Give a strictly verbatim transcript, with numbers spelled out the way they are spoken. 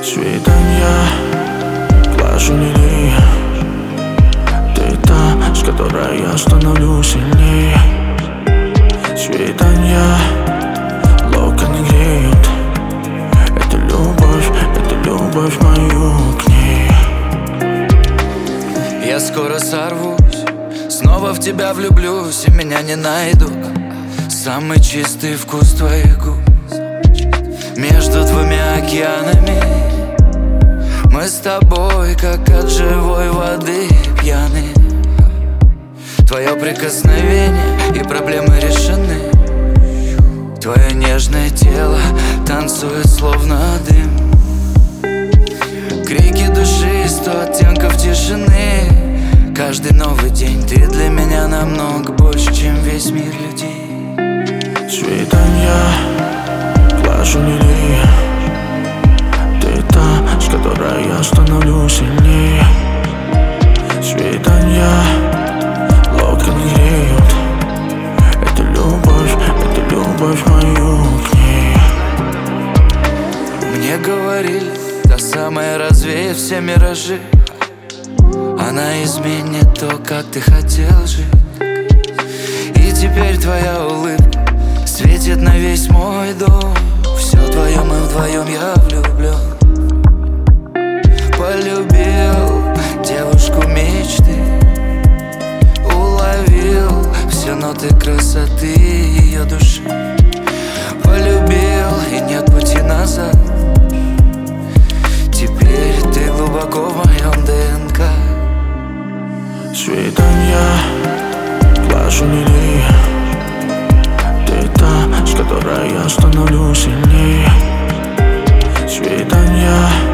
Свидания, глажу лилии. Ты та, с которой я становлюсь сильнее. Свидания, локоны греют. Это любовь, это любовь мою к ней. Я скоро сорвусь, снова в тебя влюблюсь, и меня не найдут. Самый чистый вкус твоих губ между двумя океанами. Мы с тобой, как от живой воды пьяны. Твое прикосновение и проблемы решены. Твое нежное тело танцует словно дым. Крики души, сто оттенков тишины. Каждый новый день ты для меня намного больше, чем весь мир людей. Свидания, глажу лилии. Ты та, с которой я становлюсь сильнее. Свидания, локоны греют. Это любовь, это любовь мою к ней. Мне говорили, та самая развеет все миражи. Она изменит то, как ты хотел жить. И теперь твоя улыбка светит на весь мой дом. Все вдвоем и вдвоем я влюблен. Полюбил девушку мечты. Уловил все ноты красоты ее души. Полюбил, и нет пути назад. Теперь ты глубоко в моем ДНК. Свидания, глажу лилии. Ты та, с которой я становлюсь сильнее. Свидания,